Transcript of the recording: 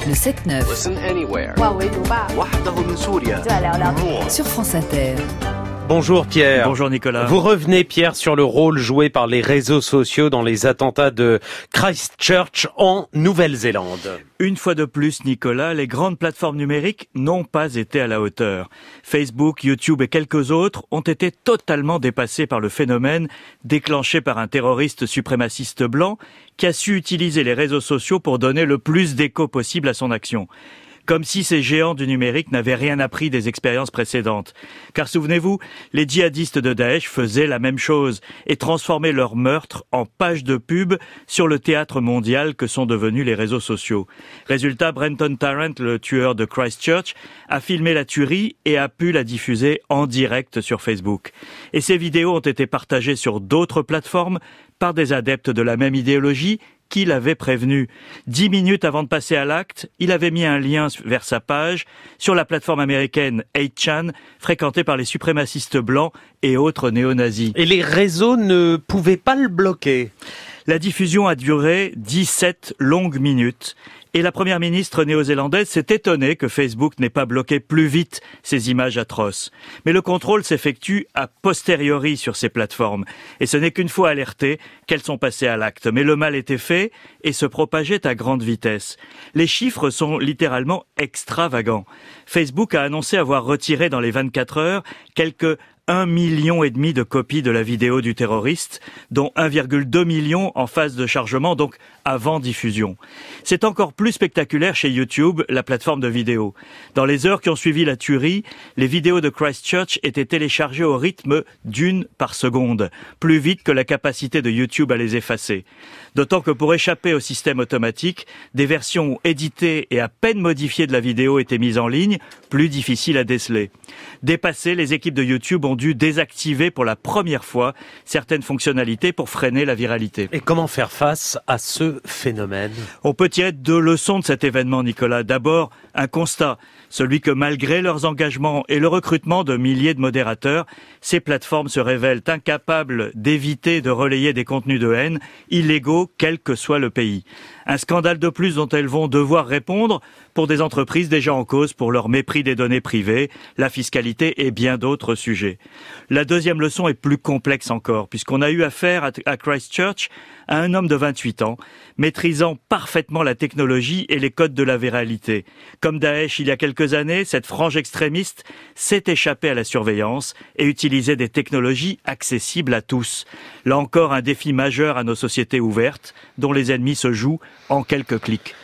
Le 7-9. Listen anywhere. 万维读吧 وحده من سوريا. 就来聊聊 Sur France Inter. Bonjour Pierre. Bonjour Nicolas. Vous revenez Pierre sur le rôle joué par les réseaux sociaux dans les attentats de Christchurch en Nouvelle-Zélande. Une fois de plus, Nicolas, les grandes plateformes numériques n'ont pas été à la hauteur. Facebook, YouTube et quelques autres ont été totalement dépassés par le phénomène déclenché par un terroriste suprémaciste blanc qui a su utiliser les réseaux sociaux pour donner le plus d'écho possible à son action. Comme si ces géants du numérique n'avaient rien appris des expériences précédentes. Car souvenez-vous, les djihadistes de Daesh faisaient la même chose et transformaient leurs meurtres en pages de pub sur le théâtre mondial que sont devenus les réseaux sociaux. Résultat, Brenton Tarrant, le tueur de Christchurch, a filmé la tuerie et a pu la diffuser en direct sur Facebook. Et ces vidéos ont été partagées sur d'autres plateformes par des adeptes de la même idéologie qui l'avait prévenu. 10 minutes avant de passer à l'acte, il avait mis un lien vers sa page sur la plateforme américaine 8chan, fréquentée par les suprémacistes blancs et autres néo-nazis. Et les réseaux ne pouvaient pas le bloquer. La diffusion a duré 17 longues minutes. Et la première ministre néo-zélandaise s'est étonnée que Facebook n'ait pas bloqué plus vite ces images atroces. Mais le contrôle s'effectue a posteriori sur ces plateformes. Et ce n'est qu'une fois alertées qu'elles sont passées à l'acte. Mais le mal était fait et se propageait à grande vitesse. Les chiffres sont littéralement extravagants. Facebook a annoncé avoir retiré dans les 24 heures quelques 1,5 million de copies de la vidéo du terroriste, dont 1,2 million en phase de chargement, donc avant diffusion. C'est encore plus spectaculaire chez YouTube, la plateforme de vidéo. Dans les heures qui ont suivi la tuerie, les vidéos de Christchurch étaient téléchargées au rythme d'1 par seconde, plus vite que la capacité de YouTube à les effacer. D'autant que pour échapper au système automatique, des versions éditées et à peine modifiées de la vidéo étaient mises en ligne, plus difficiles à déceler. Dépassées, les équipes de YouTube ont dû désactiver pour la première fois certaines fonctionnalités pour freiner la viralité. Et comment faire face à ce phénomène ? On peut tirer deux leçons de cet événement, Nicolas. D'abord, un constat, celui que malgré leurs engagements et le recrutement de milliers de modérateurs, ces plateformes se révèlent incapables d'éviter de relayer des contenus de haine, illégaux quel que soit le pays. Un scandale de plus dont elles vont devoir répondre pour des entreprises déjà en cause pour leur mépris des données privées, la fiscalité et bien d'autres sujets. La deuxième leçon est plus complexe encore, puisqu'on a eu affaire à Christchurch à un homme de 28 ans, maîtrisant parfaitement la technologie et les codes de la viralité. Comme Daesh il y a quelques années, cette frange extrémiste s'est échappée à la surveillance et utilisait des technologies accessibles à tous. Là encore, un défi majeur à nos sociétés ouvertes, dont les ennemis se jouent en quelques clics.